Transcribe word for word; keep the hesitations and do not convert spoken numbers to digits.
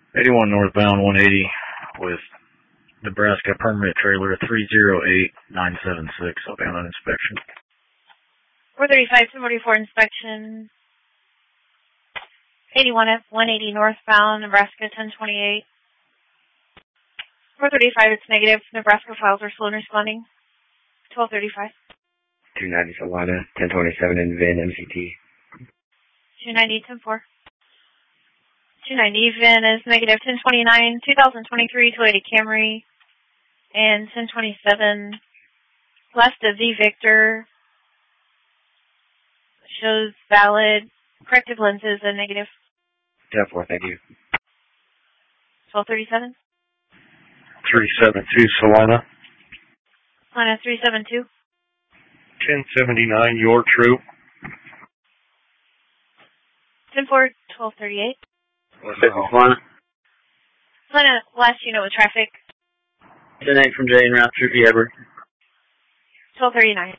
eighty-one northbound, one eighty with Nebraska permit trailer three zero eight nine seven six. I'll be on an inspection. four thirty-five, ten forty-four inspection. eighty-one F one eighty northbound, Nebraska ten twenty-eight. four thirty-five, it's negative. Nebraska files are slow in responding. twelve thirty-five. two ninety Salina, ten twenty-seven in V I N M C T. two ninety, ten four. two ninety, V I N is negative. ten twenty-nine, two thousand twenty-three Toyota Camry. And ten twenty-seven, last of V Victor. Shows valid. Corrective lenses and negative. ten four, thank you. twelve thirty-seven. three seven two Salina. Salina three seven two. ten seventy-nine, your troop. ten four, twelve thirty-eight. What's up, Salina? Salina, last unit with traffic. ten eight from J and Route, Troopy Edward. twelve thirty-nine.